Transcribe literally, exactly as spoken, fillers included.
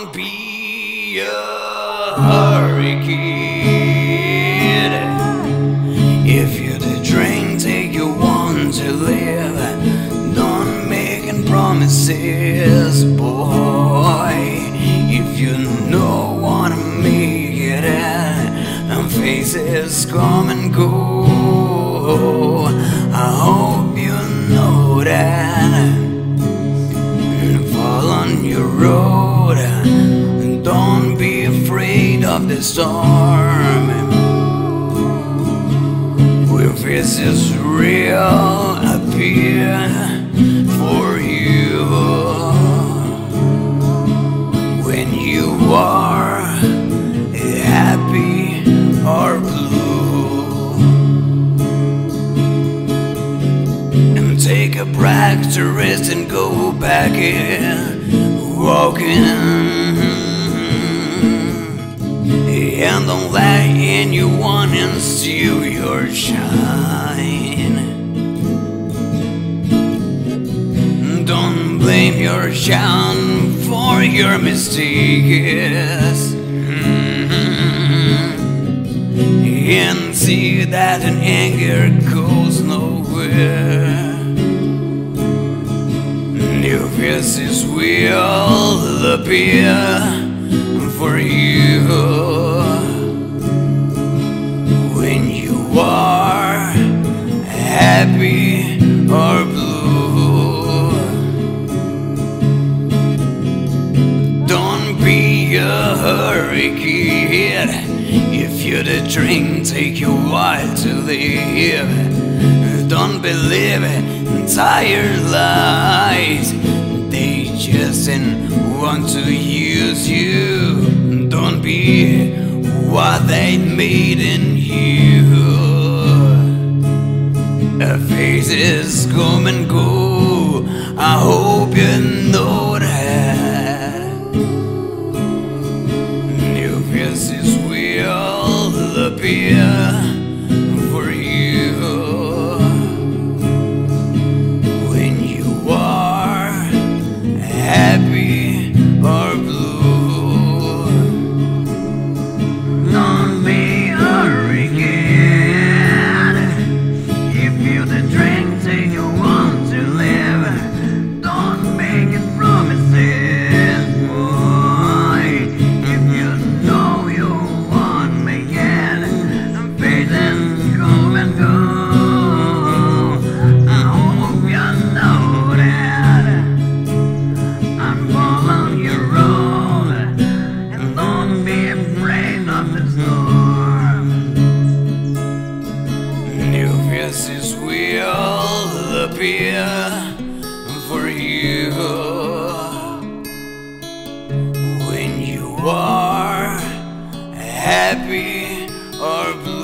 Don't be a hurricane. If you the drink, take you want to live. Don't make any promises, boy. If you know wanna make it, and faces come and go. I hope you know that. Fall on your road. Don't be afraid of the storm. If this is real, appear for you. When you are happy or blue, and take a break to rest and go back in, walking. And don't let anyone steal your shine. Don't blame your shine for your mistakes. And see that an anger goes nowhere. New faces will appear for you. When you are happy or blue, don't be a hurricane. If you the drink, take you a while to live. Don't believe entire lies. They just want to use you. Don't be what they made in you. Faces come and go. I hope you know that. New faces will appear for you. When you are happy or blue, don't be a hurricane. If you the drink, take you want to live. Don't make it promises, boy. If you know you won't make it, faces come and go. I hope you know that. And follow your road, and don't be afraid of the storm. New faces will appear for you. When you are happy or blue.